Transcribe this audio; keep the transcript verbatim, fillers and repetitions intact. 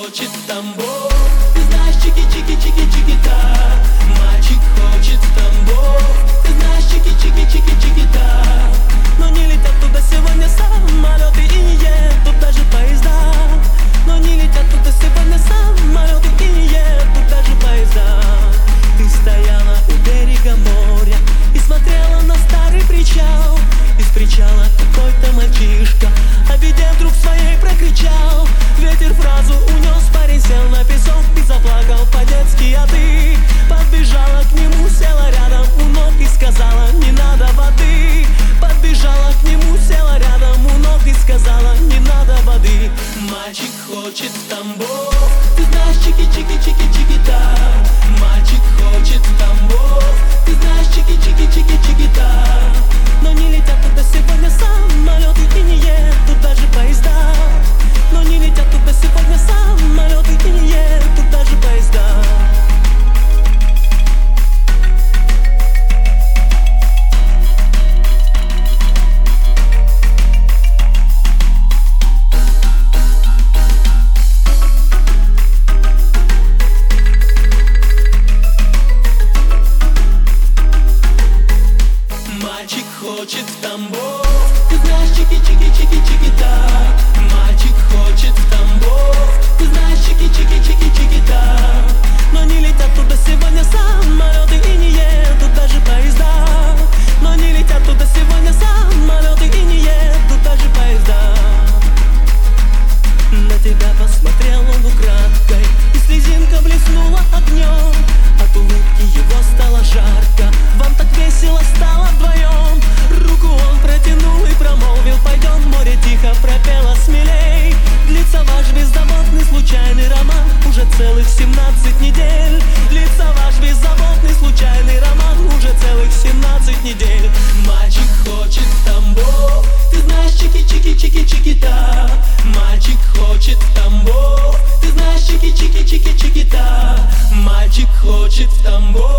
хочет в Тамбов. Ты знаешь, чики-чики-чики-чики-та. Мальчик хочет в Тамбов. Ты знаешь, чики-чики-чики-чики-та. Но не летят туда сегодня самолеты и не едут даже поезда. Но не летят туда сегодня самолеты и не едут даже поезда. Ты стояла у берега моря и смотрела на старый причал. Из причала какой-то мальчишка, обидев друг своей, прокричал. Ветер фразу унес, парень сел на песок и заплакал по-детски. А ты подбежала к нему, села рядом у ног и сказала: не надо воды. Подбежала к нему, села рядом у ног и сказала: не надо воды. Мальчик хочет в Тамбов. Ты знаешь, чики-чики-чики-чики-та. Мальчик хочет в Тамбов. Ты знаешь, чики-чики-чики-чики-та. Но не летят туда сегодня самолеты и не едут даже поезда. Но не летят туда сегодня самолеты и не едут даже поезда. Мальчик хочет в Тамбов. Ты знаешь, чики-чики-чики-чики-та. Мальчик хочет в Тамбов. Ты знаешь, чики-чики-чики-чики-та. Но не летят туда сегодня самолеты и не едут даже поезда. Но не летят туда сегодня самолеты и не едут даже поезда. На тебя посмотрел он украдкой, и слезинка блеснула огнем. От улыбки его стало жарко, вам так весело стало вдвоем. Руку он протянул и промолвил: пойдем в море, тихо пропела смелей. Длится ваш беззаботный случайный роман уже целых семнадцать недель. Длится ваш беззаботный случайный роман уже целых семнадцать недель. Мальчик хочет в Тамбов. Ты знаешь, чики-чики-чики-чики-та. Мальчик хочет в Тамбов. Ты знаешь, чики-чики-чики-чики-та. Мальчик хочет в Тамбов.